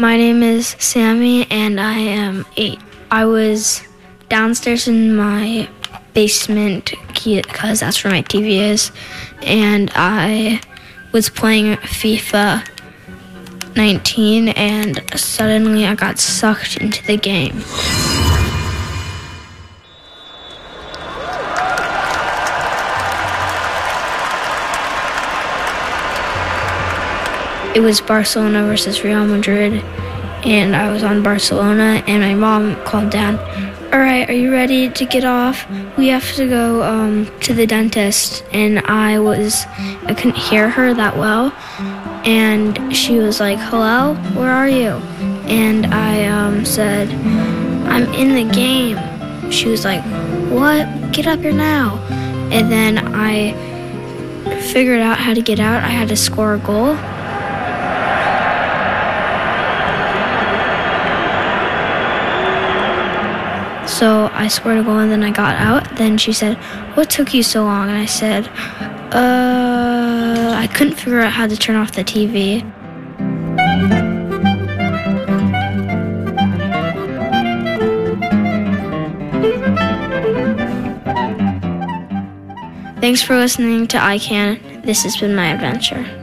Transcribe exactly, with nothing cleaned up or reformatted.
My name is Sammy, and I am eight. I was downstairs in my basement because that's where my T V is, and I was playing FIFA nineteen, and suddenly I got sucked into the game. It was Barcelona versus Real Madrid, and I was on Barcelona, and my mom called down, "All right, are you ready to get off? We have to go um, to the dentist." And I was, I couldn't hear her that well, and she was like, "Hello, where are you?" And I um, said, "I'm in the game." She was like, "What? Get up here now." And then I figured out how to get out. I had to score a goal. So I scored a goal, and then I got out. Then she said, "What took you so long?" And I said, uh, I couldn't figure out how to turn off the T V. Thanks for listening to I Can. This has been my adventure.